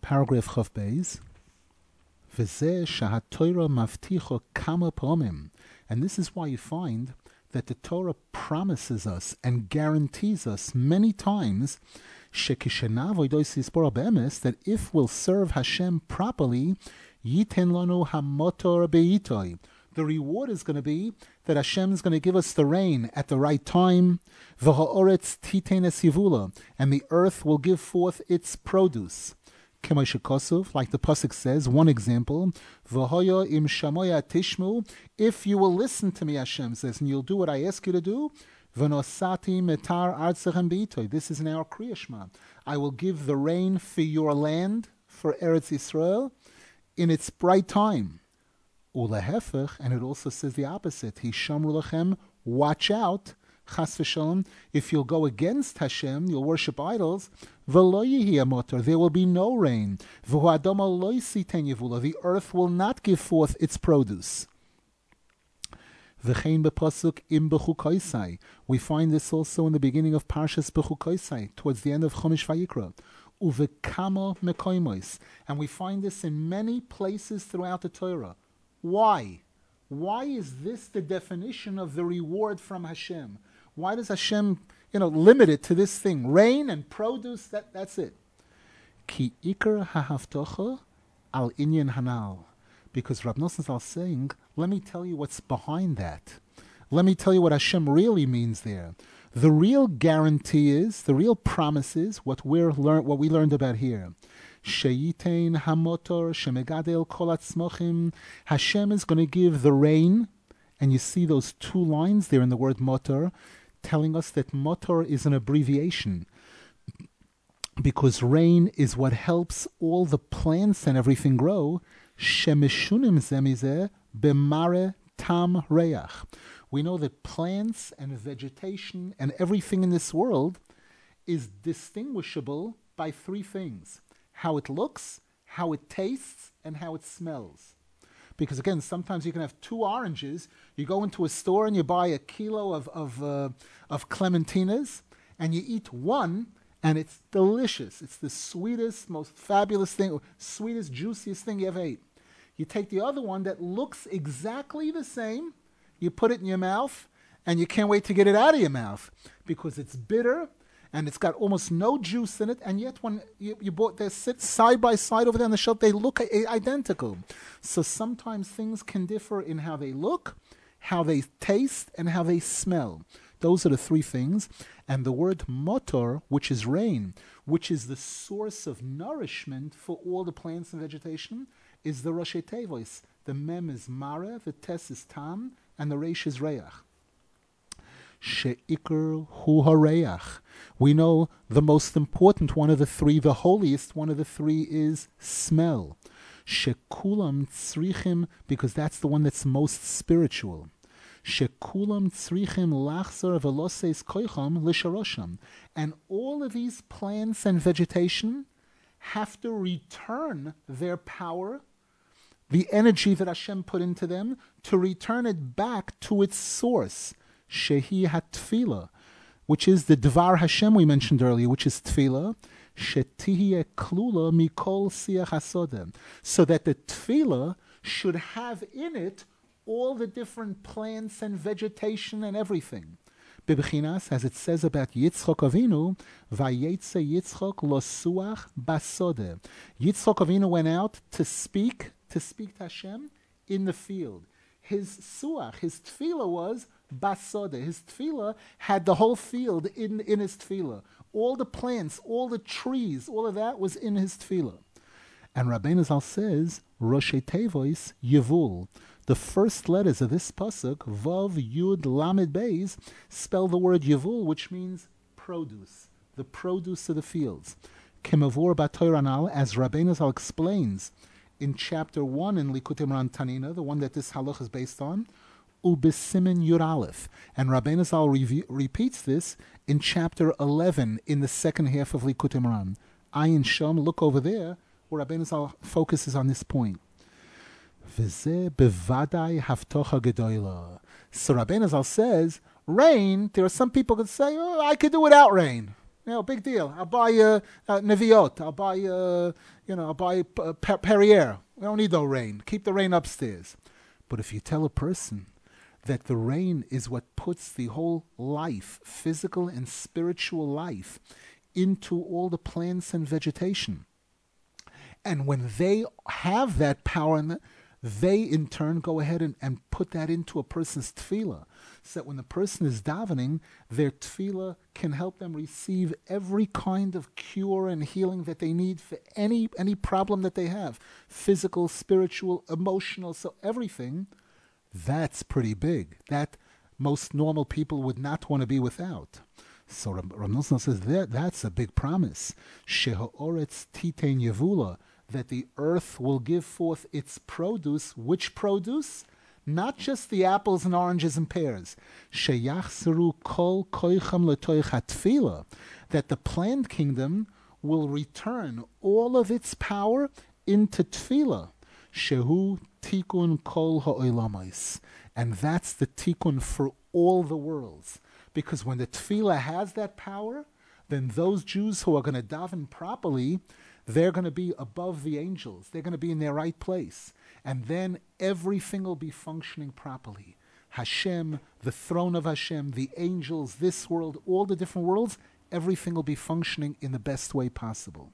Paragraph Chav Beis. V'zeh shahaTorah mavticha kama pa'omim. And this is why you find that the Torah promises us and guarantees us many times that if we'll serve Hashem properly, yiten lanu hamotor beitoi. The reward is going to be that Hashem is going to give us the rain at the right time, v'ha'oretz titen es yivula, and the earth will give forth its produce. Like the pasuk says, one example, v'hoya im shamoya tishmu, if you will listen to me, Hashem says, and you'll do what I ask you to do, v'nosati metar artzachem beitoi. This is in our Kriya Shema. I will give the rain for your land, for Eretz Yisrael, in its bright time. Ulehefech, and it also says the opposite. Hishamru lachem, watch out, chas v'shalom, if you'll go against Hashem, you'll worship idols, v'lo yihi amotor, there will be no rain. V'hu adama lo yisiten yivula, the earth will not give forth its produce. V'chein b'pasuk im b'chukoisai. We find this also in the beginning of Parshas B'chukoisai, towards the end of Chumash Vayikra. Uvekamo mekoimos. And we find this in many places throughout the Torah. Why? Why is this the definition of the reward from Hashem? Why does Hashem, limit it to this thing? Rain and produce, that's it. Ki ikar hahaftocha al inyan hanal. Because Rav Nosson is saying, let me tell you what's behind that. Let me tell you what Hashem really means there. The real guarantee is, the real promise is what we learned about here. Sheyitain hamotor shemegadel kol atzmochim. Hashem is going to give the rain, and you see those two lines there in the word motor, telling us that motor is an abbreviation, because rain is what helps all the plants and everything grow. Shemeshunim zemizeh b'mare tam reach. We know that plants and vegetation and everything in this world is distinguishable by three things: how it looks, how it tastes, and how it smells. Because again, sometimes you can have two oranges. You go into a store and you buy a kilo of clementinas, and you eat one, and it's delicious. It's the sweetest, most fabulous thing, sweetest, juiciest thing you ever ate. You take the other one that looks exactly the same, you put it in your mouth, and you can't wait to get it out of your mouth because it's bitter and it's got almost no juice in it, and yet when you bought, they sit side by side over there on the shelf, they look identical. So sometimes things can differ in how they look, how they taste, and how they smell. Those are the three things. And the word motor, which is rain, which is the source of nourishment for all the plants and vegetation, is the Rosh Tevos. The mem is mare, the tes is tam, and the reish is reach. She'ikr hu hareach. We know the most important one of the three, the holiest one of the three, is smell. Shekulam tzrichim, because that's the one that's most spiritual. Shekulam tzrichim lachzor veloses koicham lisharosham. And all of these plants and vegetation have to return their power, the energy that Hashem put into them, to return it back to its source, shehi hatfila, which is the Dvar Hashem we mentioned earlier, which is tefillah, shetihye klula mikol siach hasodeh, so that the tefillah should have in it all the different plants and vegetation and everything. Bebechinas, as it says about Yitzchok Avinu, vayetze Yitzchok losuach basodeh. Yitzchok Avinu went out to speak to Hashem in the field. His suach, his tefillah was basodeh. His tefillah had the whole field in his tefillah. All the plants, all the trees, all of that was in his tefillah. And Rabbeinu Zal says, Rosh Tevos Yevul. The first letters of this pasuk, Vav Yud Lamed Beis, spell the word Yevul, which means produce, the produce of the fields. Kemavur Batoiranal, as Rabbeinu Zal explains in chapter 1 in Likutei Moharan Tanina, the one that this halach is based on, Ubesimin Yud Aleph. And Rabbeinu Zal repeats this in chapter 11 in the second half of Likutei Moharan. Ayin Shom, look over there, where Rabbeinu Zal focuses on this point. So Rabbeinu Zal says, rain, there are some people that say, I could do without rain. Big deal. I'll buy Neviot. I'll buy, I'll buy Perrier. We don't need no rain. Keep the rain upstairs. But if you tell a person that the rain is what puts the whole life, physical and spiritual life, into all the plants and vegetation, and when they have that power, they in turn go ahead and put that into a person's tefillah, so that when the person is davening, their tefillah can help them receive every kind of cure and healing that they need for any problem that they have, physical, spiritual, emotional, so everything. That's pretty big. That most normal people would not want to be without. So Rav Nosson says that's a big promise. She'ha'oretz titein yevula, that the earth will give forth its produce. Which produce? Not just the apples and oranges and pears. Sheyachzeru kol koicham letoich hatfila, that the plant kingdom will return all of its power into tefillah. Shehu tikkun kol ha'olamais, and that's the tikkun for all the worlds. Because when the tefillah has that power, then those Jews who are going to daven properly, they're going to be above the angels. They're going to be in their right place. And then everything will be functioning properly. Hashem, the throne of Hashem, the angels, this world, all the different worlds, everything will be functioning in the best way possible.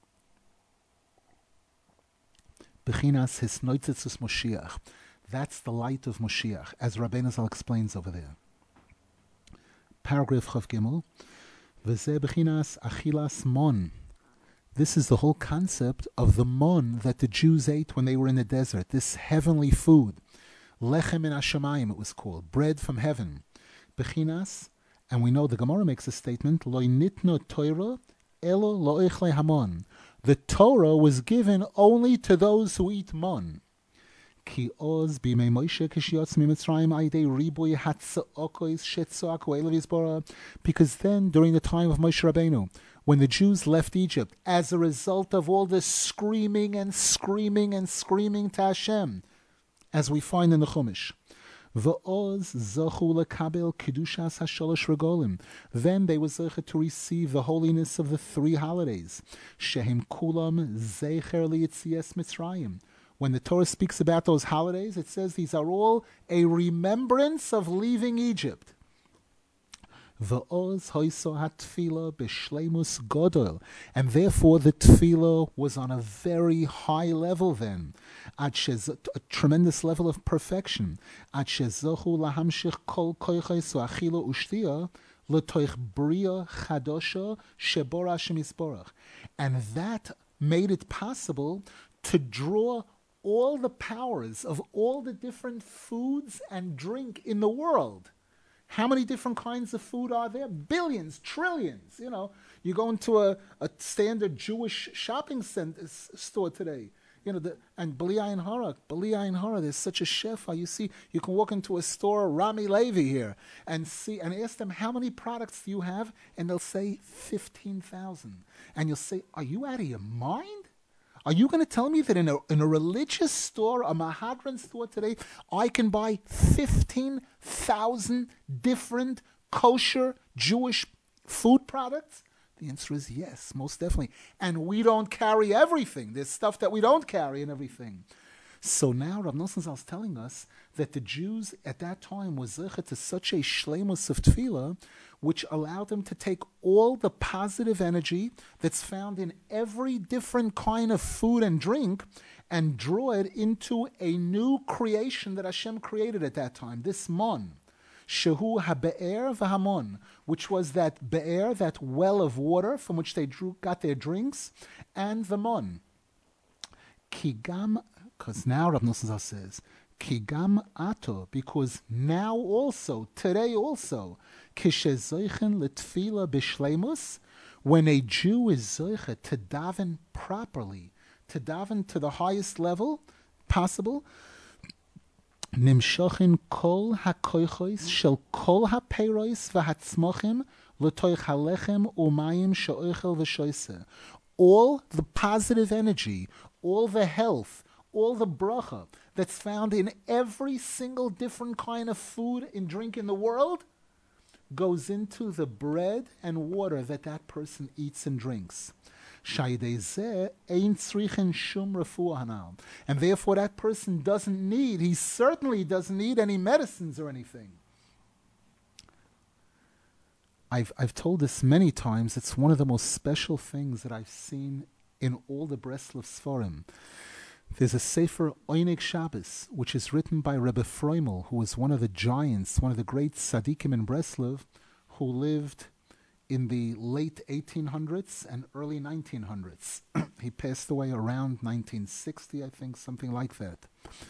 Bechinas hisnoitzetzus Moshiach. That's the light of Moshiach, as Rabbeinu Zal explains over there. Paragraph Chav Gimel. V'zeh bechinas achilas mon. This is the whole concept of the mon that the Jews ate when they were in the desert. This heavenly food. Lechem min hashamayim, it was called. Bread from heaven. Bechinas, and we know the Gemara makes a statement, Lo nitno Torah, elo lo echle hamon. The Torah was given only to those who eat mon. Ki oz b'mei Moshe kishiyotz miMitzrayim aydei riboy hatza'okos shetzoaku elav yizbora. Because then, during the time of Moshe Rabbeinu, when the Jews left Egypt, as a result of all this screaming and screaming and screaming to Hashem, as we find in the Chumash, V'oz zachu lekabel kedushas hasholosh regolim. Then they were zeichet to receive the holiness of the 3 holidays. Shehem kulam zeicher liyitzias Mitzrayim. When the Torah speaks about those holidays, it says these are all a remembrance of leaving Egypt. V'oz hoiso hatfila b'shleimus godol, and therefore the tefillah was on a very high level then, a tremendous level of perfection. Ad shezochu lahamshich kol koiches u'achila u'shtia l'toich bria chadosha shebor Hashem yisborach, and that made it possible to draw all the powers of all the different foods and drink in the world. How many different kinds of food are there? Billions, trillions. You go into a standard Jewish shopping store today. And B'li Ayin Hara, there's such a chef. You see, you can walk into a store, Rami Levi here, and ask them, how many products do you have? And they'll say 15,000. And you'll say, are you out of your mind? Are you going to tell me that in a religious store, a Mahadran store today, I can buy 15,000 different kosher Jewish food products? The answer is yes, most definitely. And we don't carry everything. There's stuff that we don't carry and everything. So now Rav Nosson Zal is telling us that the Jews at that time was zeichet to such a shleimus of tefillah, which allowed them to take all the positive energy that's found in every different kind of food and drink and draw it into a new creation that Hashem created at that time, this mon. Shehu ha-be'er v'hamon, which was that be'er, that well of water from which they got their drinks, and the mon. Kigam, because now Rav Nosson Zal says, Kigam ato, because now also, today also, kishezoichen letfila b'shleimus, when a Jew is zoiche to daven properly, to daven to the highest level possible, nimshochin kol hakoichos shel kol hapeiros v'hatzmochim l'toich halechem umayim she'oichel v'shoise. All the positive energy, all the health, all the bracha that's found in every single different kind of food and drink in the world goes into the bread and water that that person eats and drinks. And therefore that person doesn't need, he certainly doesn't need any medicines or anything. I've told this many times. It's one of the most special things that I've seen in all the Breslov Sforim. There's a Sefer Oinig Shabbos, which is written by Rebbe Freumel, who was one of the giants, one of the great tzaddikim in Breslov, who lived in the late 1800s and early 1900s. He passed away around 1960, I think, something like that.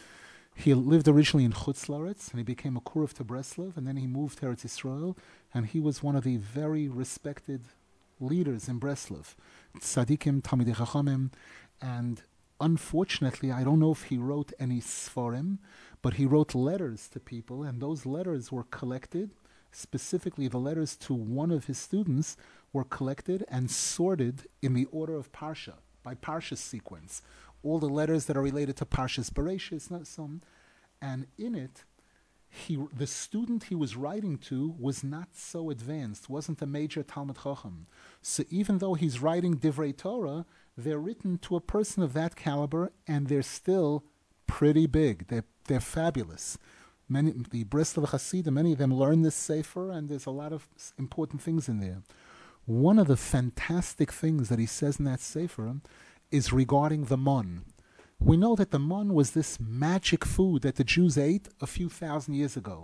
He lived originally in Chutz Laretz, and he became a Kurev to Breslov, and then he moved to Eretz Yisrael, and he was one of the very respected leaders in Breslov, tzaddikim, Talmidei Chachamim, and unfortunately, I don't know if he wrote any Sforim, but he wrote letters to people, and those letters were collected. Specifically, the letters to one of his students were collected and sorted in the order of Parsha, by Parsha sequence. All the letters that are related to Parshas Bereshis, not some, and in it, the student he was writing to was not so advanced, wasn't a major Talmud Chacham. So even though he's writing Divrei Torah, they're written to a person of that caliber, and they're still pretty big. They're fabulous. The Breslov Hasidim, many of them learn this Sefer, and there's a lot of important things in there. One of the fantastic things that he says in that Sefer is regarding the mon. We know that the mon was this magic food that the Jews ate a few thousand years ago.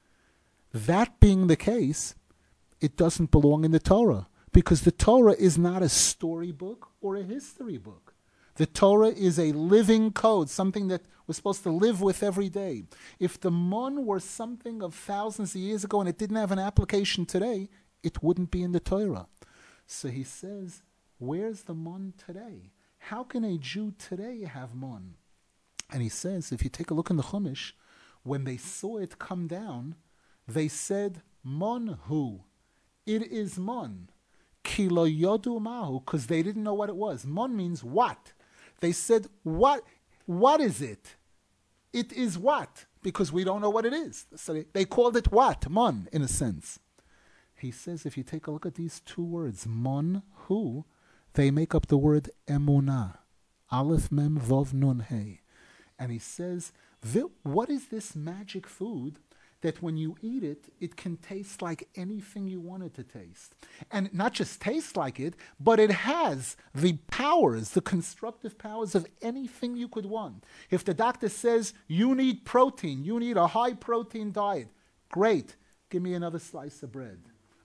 That being the case, it doesn't belong in the Torah, because the Torah is not a storybook or a history book. The Torah is a living code, something that we're supposed to live with every day. If the mon were something of thousands of years ago and it didn't have an application today, it wouldn't be in the Torah. So he says, where's the mon today? How can a Jew today have mon? And he says, if you take a look in the Chumash, when they saw it come down, they said, mon hu. It is mon. Ki lo yodu mahu, because they didn't know what it was. Mon means what? They said, what is it? It is what? Because we don't know what it is. So they called it what? Mon, in a sense. He says, if you take a look at these two words, mon hu, they make up the word emunah. Aleph mem vov nun hey. And he says, what is this magic food that when you eat it, it can taste like anything you want it to taste? And not just taste like it, but it has the powers, the constructive powers of anything you could want. If the doctor says, you need protein, you need a high protein diet, great, give me another slice of bread.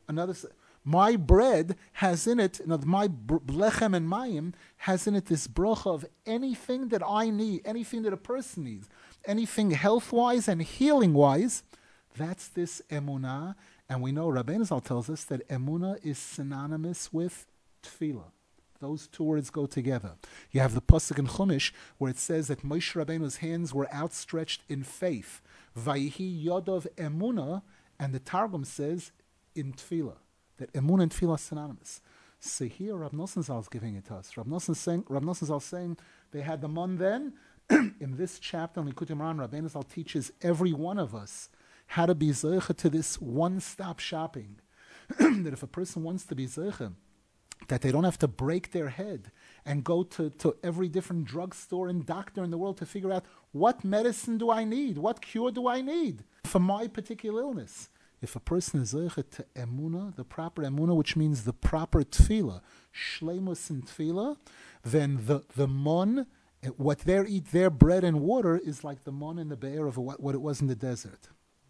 My bread has in it, my lechem and mayim has in it this bracha of anything that I need, anything that a person needs, anything health-wise and healing-wise. That's this emunah, and we know Rabbeinu Zal tells us that emunah is synonymous with tefillah. Those two words go together. You have the pasuk in Chumash where it says that Moshe Rabbeinu's hands were outstretched in faith. Vayihi yodov emunah, and the Targum says in tefillah that emunah and tefillah are synonymous. So here Rav Nosson Zal is giving it to us. Rav Nosson Zal is saying they had the mon then. In this chapter on Likutei Moharan, Rabbeinu Zal teaches every one of us how to be zeicha to this one-stop shopping. That if a person wants to be zeicha, that they don't have to break their head and go to every different drugstore and doctor in the world to figure out what medicine do I need, what cure do I need for my particular illness. If a person is zeicha to emunah, the proper emunah, which means the proper tefillah, shleimus and tefillah, then the mon, what they eat, their bread and water, is like the mon in the be'er of what it was in the desert.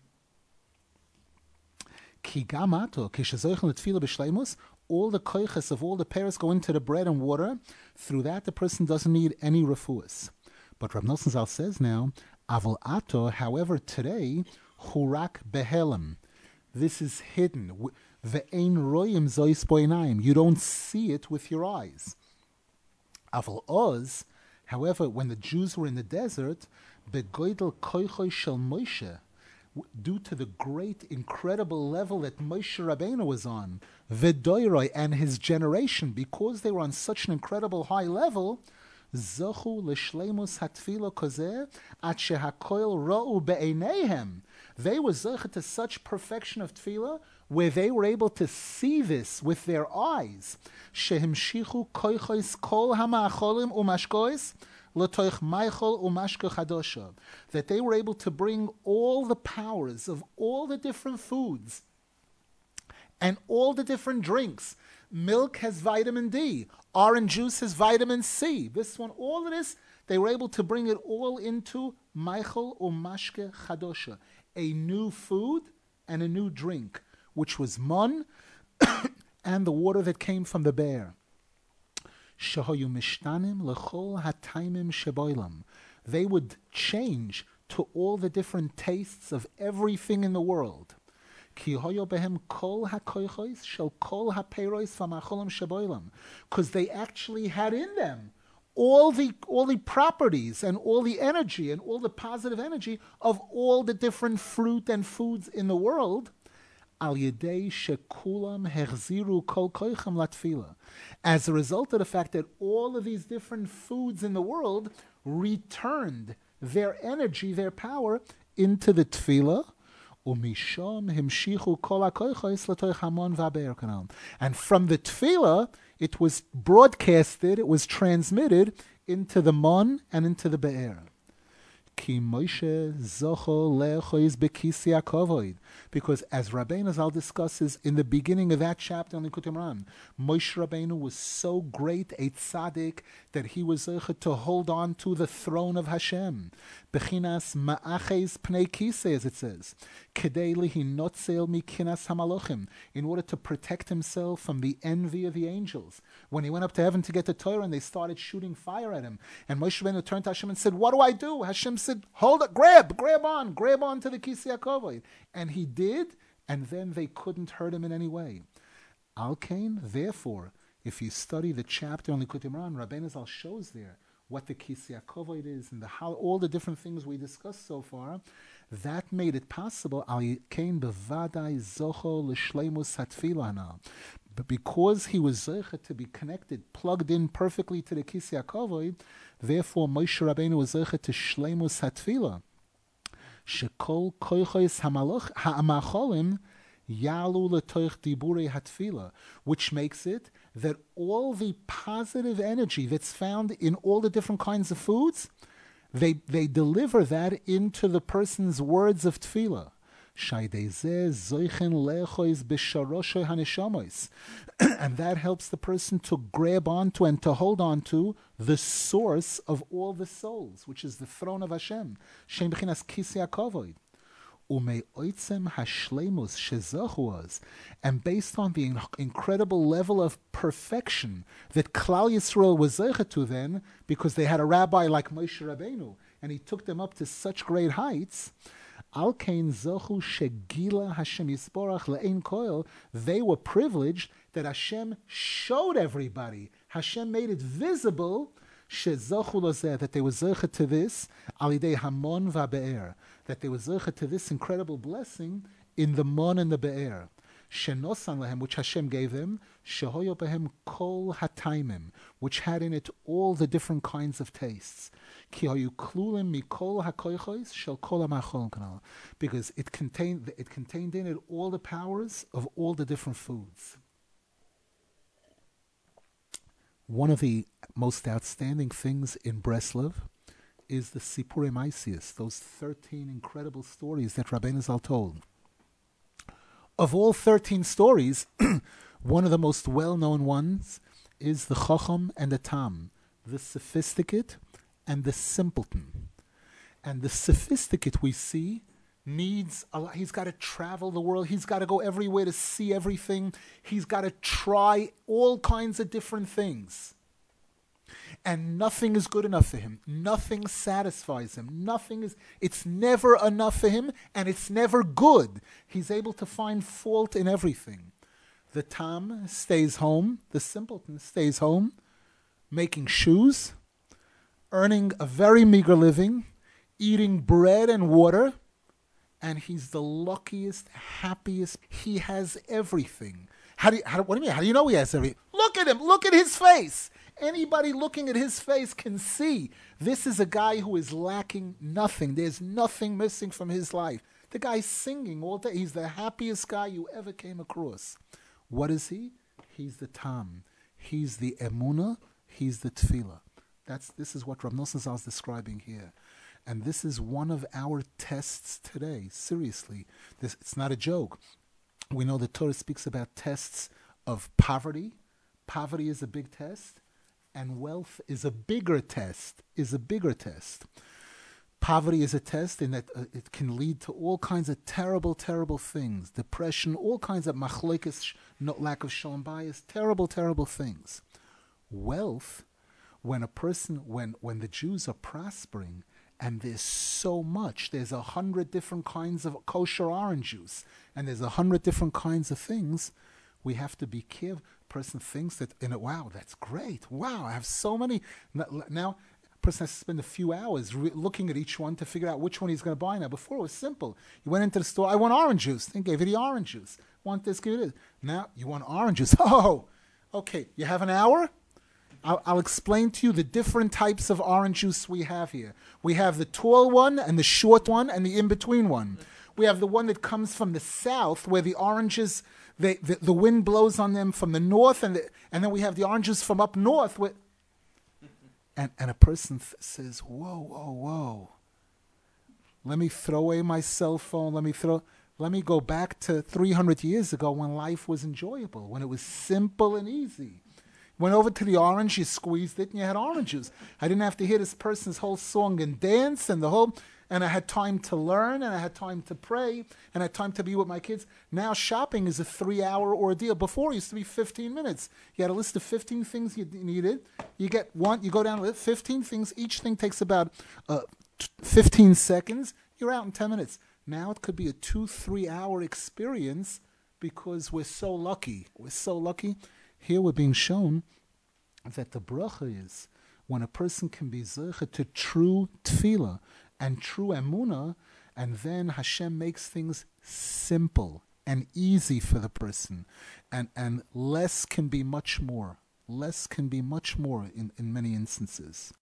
Ki gamato, kishazeichel tefillah b'shleimus, all the koiches of all the pairs go into the bread and water. Through that, the person doesn't need any refuas. But Rav Nosson Zal says now, aval ato, however, today, hurak behelim. This is hidden. Ve'ein royim zois boinayim. You don't see it with your eyes. Aval oz, however, when the Jews were in the desert, begoidel koichoi shel Moshe, due to the great, incredible level that Moshe Rabbeinu was on, V'doiroi and his generation, because they were on such an incredible high level, Zochu l'shleimus hatfilo kozeh at shehakoil ra'u be'eineihem. They were zeicha to such perfection of tefillah where they were able to see this with their eyes. Shehimshichu koichos kol hama'acholim umashkois l'toich maichol umashka chadosha. That they were able to bring all the powers of all the different foods and all the different drinks. Milk has vitamin D. Orange juice has vitamin C. This one, all of this, they were able to bring it all into Maichel or Mashke Chadosha, a new food and a new drink, which was mon and the water that came from the bear. Shehoyu mishtanim lechol hataimim sheboilam. They would change to all the different tastes of everything in the world. Because they actually had in them all the properties and all the energy and all the positive energy of all the different fruit and foods in the world. As a result of the fact that all of these different foods in the world returned their energy, their power into the tefillah. And from the tefillah, it was broadcasted, it was transmitted into the mon and into the be'er. Because as Rabbeinu Zal discusses in the beginning of that chapter on Likutei Moharan, Moshe Rabbeinu was so great a tzaddik that he was able to hold on to the throne of Hashem. Bechinas ma'aches pnei kisei, as it says, kedei lihinotzel mikinas hamalochim, in order to protect himself from the envy of the angels. When he went up to heaven to get the Torah and they started shooting fire at him, and Moshe Rabbeinu turned to Hashem and said, "What do I do?" Hashem said, "Hold it, grab on to the kisei hakovod." And he did, and then they couldn't hurt him in any way. Al Kain, therefore, if you study the chapter on Likutei Moharan, Rabbeinu Zal shows there what the kisei hakovod is and all the different things we discussed so far. That made it possible. Al Kain bevadai zocho l'shleimus hatfilah. But because he was zeicha to be connected, plugged in perfectly to the kisei hakovod, therefore Moshe Rabbeinu was zeicha to shleimus hatfilah. Shekol koichos ha'amacholim yalu letoich diburei hatfilah, which makes it that all the positive energy that's found in all the different kinds of foods, they deliver that into the person's words of tefillah. And that helps the person to grab onto and to hold on to the source of all the souls, which is the throne of Hashem. And based on the incredible level of perfection that Klal Yisrael was zeicha to then, because they had a rabbi like Moshe Rabbeinu, and he took them up to such great heights, Al Kain Zochu Shegila Hashem Yisborach Le'ein Koil, they were privileged that Hashem showed everybody. Hashem made it visible Shezochu Lozeh, that they were zeicha to this Alidei Hamon VaBe'er, that they were zeicha to this incredible blessing in the Mon and the Be'er. Shenosan Lehem, which Hashem gave them, Shehoyo Behem Kol Hataimim, which had in it all the different kinds of tastes. Because it contained in it all the powers of all the different foods. One of the most outstanding things in Breslov is the Sipurei Maisius, those 13 incredible stories that Rabbeinu Zal told. Of all 13 stories, one of the most well-known ones is the Chacham and the Tam, the sophisticate and the simpleton. And the sophisticate we see needs a lot. He's got to travel the world. He's got to go everywhere to see everything. He's got to try all kinds of different things. And nothing is good enough for him. Nothing satisfies him. It's never enough for him, and it's never good. He's able to find fault in everything. The Tam stays home. The simpleton stays home, making shoes, earning a very meager living, eating bread and water, and he's the luckiest, happiest. He has everything. What do you mean? How do you know he has everything? Look at him. Look at his face. Anybody looking at his face can see this is a guy who is lacking nothing. There's nothing missing from his life. The guy's singing all day. He's the happiest guy you ever came across. What is he? He's the tam. He's the emunah. He's the tefillah. This is what Rav Nosson Zal is describing here. And this is one of our tests today. Seriously. It's not a joke. We know the Torah speaks about tests of poverty. Poverty is a big test. And wealth is a bigger test. Poverty is a test in that it can lead to all kinds of terrible, terrible things. Depression, all kinds of machlokes, lack of shalom bayis, terrible, terrible things. Wealth, when the Jews are prospering, and there's so much, there's 100 different kinds of kosher orange juice, and there's 100 different kinds of things, we have to be careful. Person thinks that, wow, that's great. Wow, I have so many. Now, person has to spend a few hours looking at each one to figure out which one he's going to buy now. Before it was simple. You went into the store, I want orange juice. Then gave you the orange juice. Want this, give you this. Now, you want orange juice. Oh, okay, you have an hour? I'll explain to you the different types of orange juice we have here. We have the tall one and the short one and the in-between one. We have the one that comes from the south where the oranges, the wind blows on them from the north, and then we have the oranges from up north. And a person says, whoa. Let me throw away my cell phone. Let me go back to 300 years ago when life was enjoyable, when it was simple and easy. Went over to the orange, you squeezed it, and you had oranges. I didn't have to hear this person's whole song and dance and I had time to learn, and I had time to pray, and I had time to be with my kids. Now shopping is a 3-hour ordeal. Before it used to be 15 minutes. You had a list of 15 things you needed. You get one, you go down the list, 15 things. Each thing takes about 15 seconds. You're out in 10 minutes. Now it could be a 2-3 hour experience because we're so lucky. Here we're being shown that the bracha is when a person can be zeicha to true tefillah and true emunah, and then Hashem makes things simple and easy for the person, and less can be much more. Less can be much more in many instances.